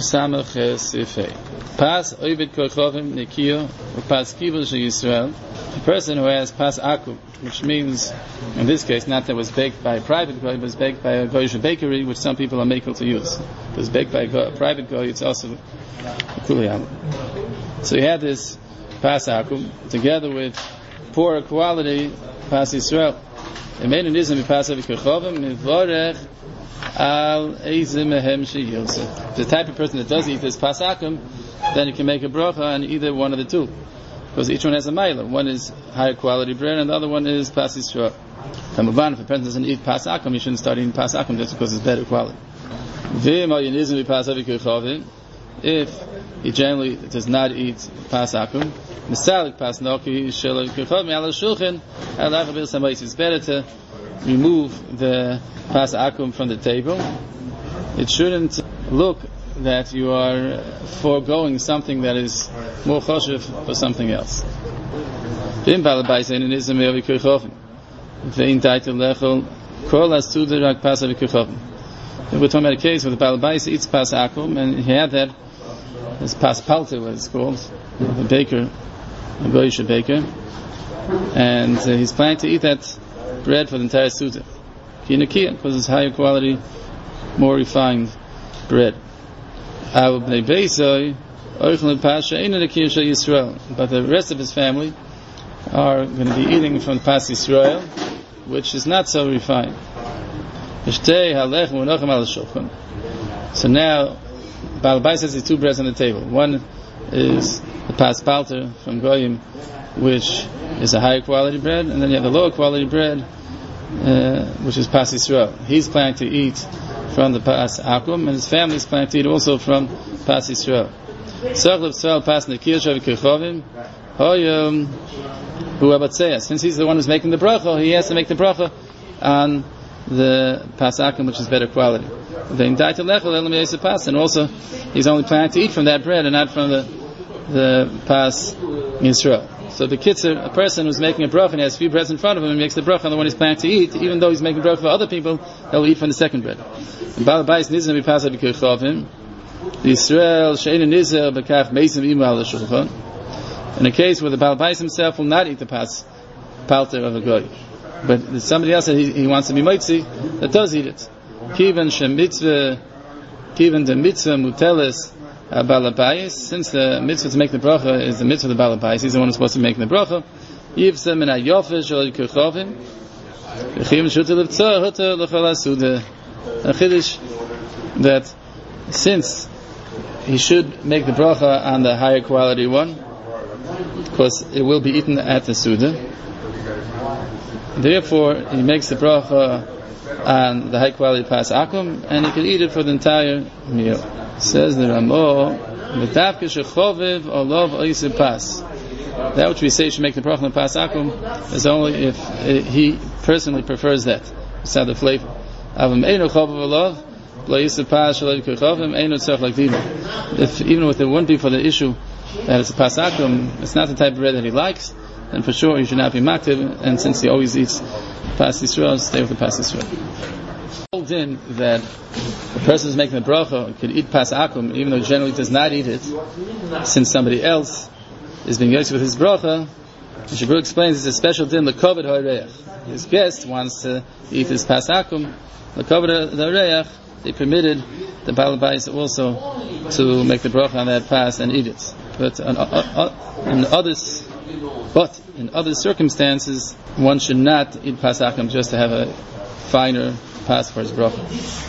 Samach Sifei. Pas Ovid Korchovim Nikiyo Pas Kibul Yisrael. A person who has Pas Akum, which means, in this case, not that it was baked by a private guy, but it was baked by a goyish bakery, which some people are making to use. If it was baked by a private guy, it's also Kuliyam. So you had this Pas Akum together with poorer quality Pas Yisrael. It made an ism Pas Ovid Korchovim Mivorech Al Eizimehem Sheyilseh. The type of person that does eat this Pas Akum, then you can make a bracha on either one of the two, because each one has a mila. One is higher quality bread, and the other one is Pas Yisrael. If a person doesn't eat Pas Akum, you shouldn't start eating Pas Akum just because it's better quality. If he generally does not eat Pas Akum, it's better to remove the Pas Akum from the table. It shouldn't look that you are foregoing something that is more choshev for something else. We're talking about a case where the Baal Bais eats Pas Akum, and he had that, this Pas Palter, what it's called, a baker, a goyish baker, and he's planning to eat that bread for the entire Suda. Because it's higher quality, more refined bread. But the rest of his family are going to be eating from Pas Yisrael, which is not so refined. So now, Baal Bais has these two breads on the table. One is the Pas Palter from Goyim, which is a higher quality bread, and then you have the lower quality bread, which is Pas Yisrael. He's planning to eat from the Pas Akum, and his family is planning to eat also from Pas Yisrael. Since he's the one who's making the bracha, he has to make the bracha on the Pas Akum, which is better quality. And also, he's only planning to eat from that bread and not from the Pas Yisrael. So the kitzur, a person who's making a bracha and has a few breads in front of him and makes the bracha on the one he's planning to eat, even though he's making bracha for other people, he'll eat from the second bread. In Baal Bais nizam b'pasa b'kirchovim, Yisrael she'ein nizer b'kaf meisim ima al shulchan. In a case where the Baal Bais himself will not eat the pas palter of a goy, but there's somebody else that he wants to be moitzi that does eat it. Kiven the mitzvah muteles Balabais, since the mitzvah to make the bracha is the mitzvah of the Balabais, he's the one who's supposed to make the bracha. Yivsem in ayofish or kirchovim, v'chim shutel l'vtzah huter l'chol hasuda. A chiddush that since he should make the bracha on the higher quality one, because it will be eaten at the suda. Therefore, he makes the bracha on the high quality Pas Akum, and he can eat it for the entire meal. Says the Ramo, that which we say should make the bracha on the Pas Akum is only if he personally prefers that. It's not the flavor. If even if it wouldn't be for the issue that it's a Pas Akum, it's not the type of bread that he likes, then for sure he should not be maktiv, and since he always eats Pas Yisrael, stay with the Pas Yisrael. In that the person who's making the bracha could eat Pas Akum, even though he generally does not eat it, since somebody else is being used with his bracha. Shabbat explains it's a special din l'koved ha'reach. His guest wants to eat his Pas Akum, l'koved ha'reach. They permitted the Baal Bais also to make the bracha on that pas and eat it. But in other circumstances, one should not eat Pas Akum just to have a finer pas for his bracha.